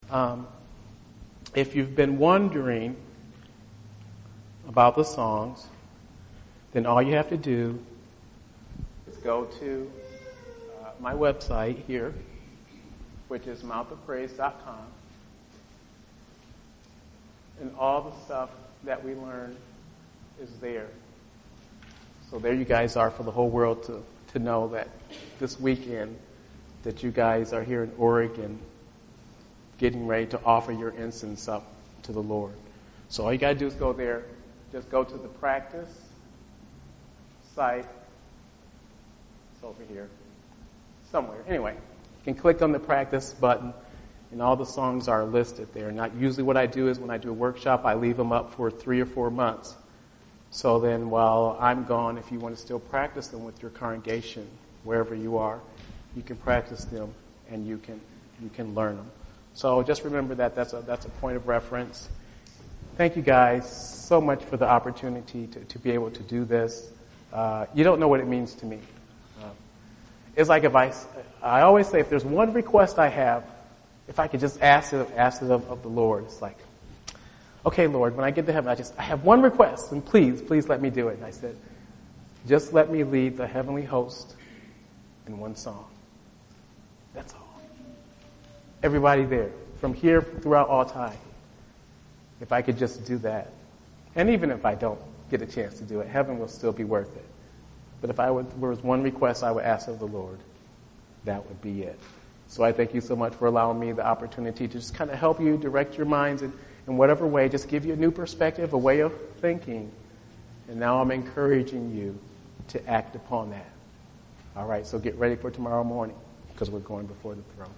If you've been wondering about the songs, then all you have to do is go to my website here, which is mouthofpraise.com. And all the stuff that we learn is there. So there you guys are for the whole world to know that this weekend that you guys are here in Oregon getting ready to offer your incense up to the Lord. So all you got to do is go there. Just go to the practice site. It's over here somewhere. Anyway, you can click on the practice button, and all the songs are listed there. Not usually what I do is when I do a workshop, I leave them up for 3 or 4 months. So then while I'm gone, if you want to still practice them with your congregation, wherever you are, you can practice them and you can learn them. So just remember that that's a point of reference. Thank you guys so much for the opportunity to be able to do this. You don't know what it means to me. It's like if I always say, if there's one request I have, if I could just ask it of the Lord, it's like, okay, Lord, when I get to heaven, I have one request, and please let me do it. And I said, just let me lead the heavenly host in one song. That's all. Everybody there, from here throughout all time. If I could just do that. And even if I don't get a chance to do it, heaven will still be worth it. But if there was one request I would ask of the Lord, that would be it. So I thank you so much for allowing me the opportunity to just kind of help you direct your minds in whatever way, just give you a new perspective, a way of thinking. And now I'm encouraging you to act upon that. All right, so get ready for tomorrow morning because we're going before the throne.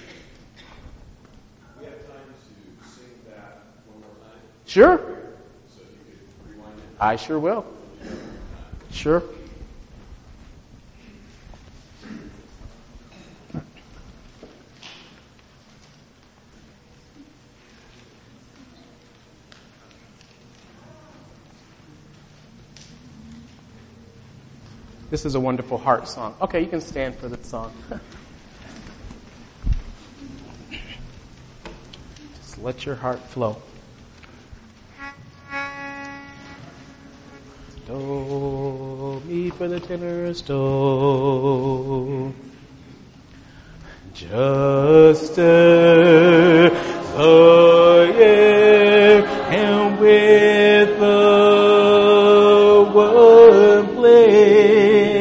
We have time to sing that one more time. Sure. So you could rewind it. I sure will. Sure. This is a wonderful heart song. Okay, you can stand for this song. Just let your heart flow. Do, mi for the tenor, do. Just the air and with the one play.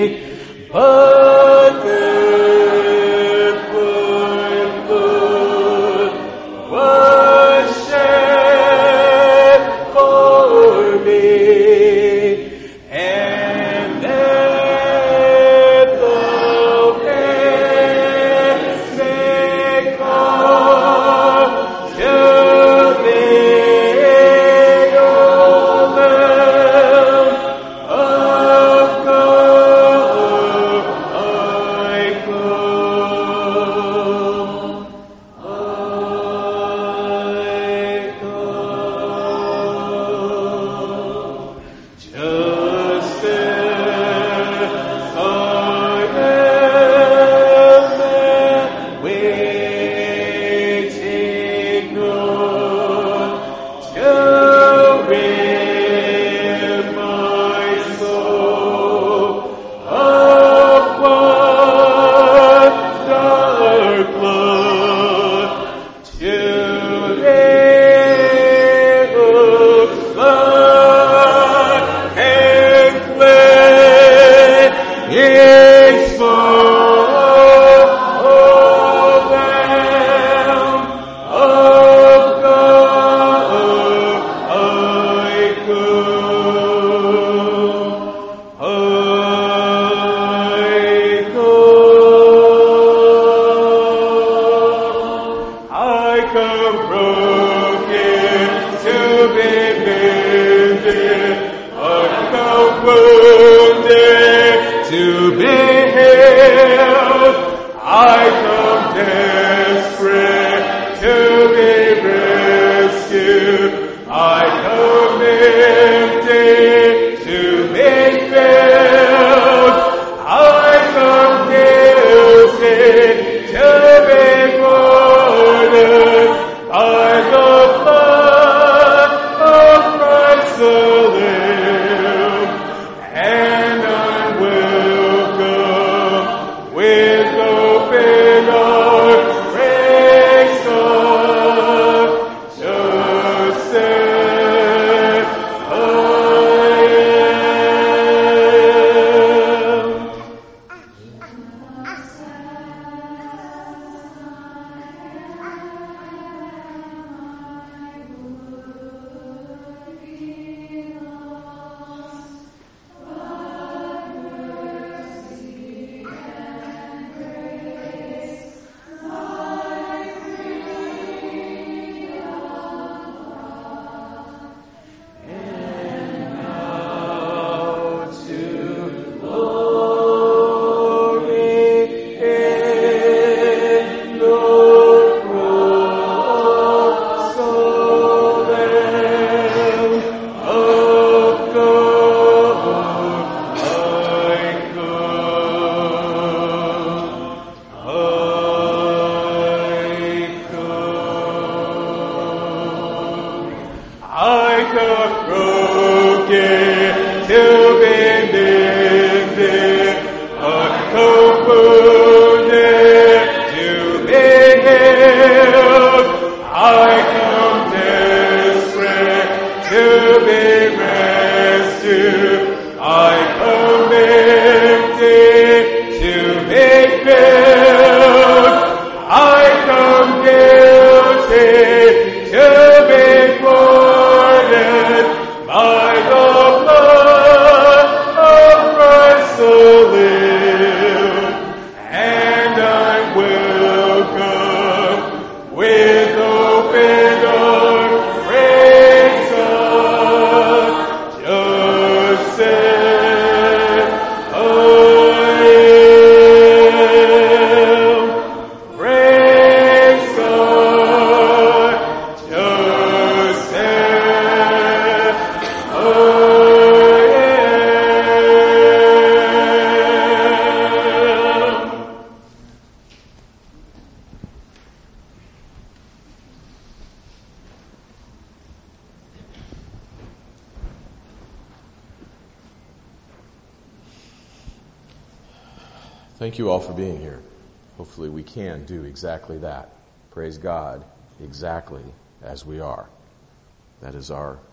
But there was shed for me, and let the blessed come to thee, O Lamb of God, I come. Just as I am waiting on to rid my soul of what dark blood to live blood and flesh for Lamb of God, I come. I come broken to be mended. I come wounded to be healed. I come desperate to be rescued. I come empty to be filled. I come guilty to be pardoned. I the blood of Christ the Lamb, and I'm welcome with open arms. Praise God, just as I am. Thank you all for being here. Hopefully we can do exactly that. Praise God exactly as we are. That is our